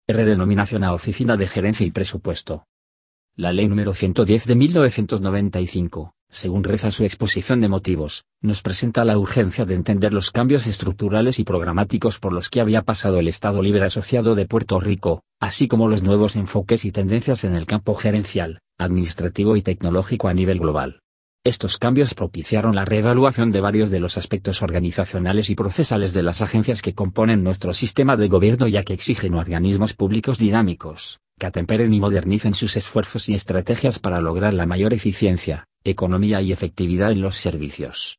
redenominación a Oficina de Gerencia y Presupuesto. La Ley número 110 de 1995, según reza su exposición de motivos, nos presenta la urgencia de entender los cambios estructurales y programáticos por los que había pasado el Estado Libre Asociado de Puerto Rico, así como los nuevos enfoques y tendencias en el campo gerencial, administrativo y tecnológico a nivel global. Estos cambios propiciaron la reevaluación de varios de los aspectos organizacionales y procesales de las agencias que componen nuestro sistema de gobierno, ya que exigen organismos públicos dinámicos, que atemperen y modernicen sus esfuerzos y estrategias para lograr la mayor eficiencia, economía y efectividad en los servicios.